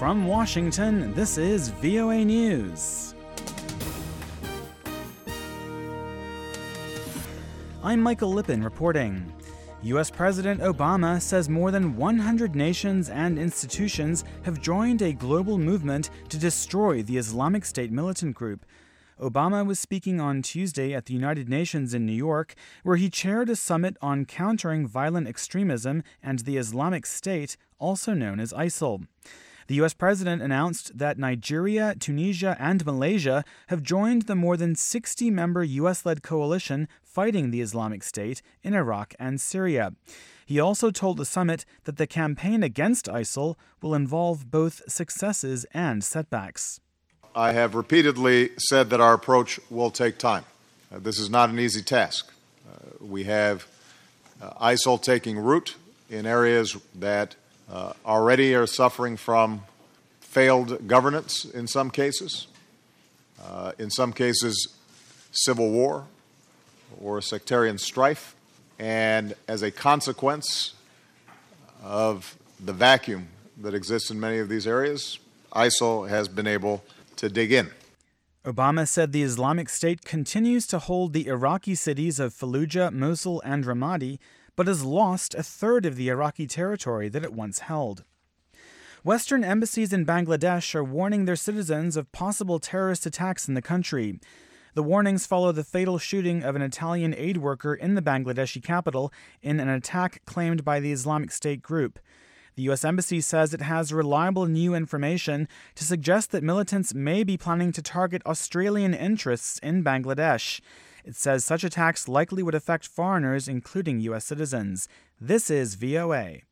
From Washington, this is VOA News. I'm Michael Lippin reporting. U.S. President Obama says more than 100 nations and institutions have joined a global movement to destroy the Islamic State militant group. Obama was speaking on Tuesday at the United Nations in New York, where he chaired a summit on countering violent extremism and the Islamic State, also known as ISIL. The U.S. president announced that Nigeria, Tunisia, and Malaysia have joined the more than 60-member U.S.-led coalition fighting the Islamic State in Iraq and Syria. He also told the summit that the campaign against ISIL will involve both successes and setbacks. I have repeatedly said that our approach will take time. This is not an easy task. We have ISIL taking root in areas that already are suffering from failed governance in some cases civil war or sectarian strife, and as a consequence of the vacuum that exists in many of these areas, ISIL has been able to dig in. Obama said the Islamic State continues to hold the Iraqi cities of Fallujah, Mosul, and Ramadi, but has lost a third of the Iraqi territory that it once held. Western embassies in Bangladesh are warning their citizens of possible terrorist attacks in the country. The warnings follow the fatal shooting of an Italian aid worker in the Bangladeshi capital in an attack claimed by the Islamic State group. The U.S. Embassy says it has reliable new information to suggest that militants may be planning to target Australian interests in Bangladesh. It says such attacks likely would affect foreigners, including U.S. citizens. This is VOA.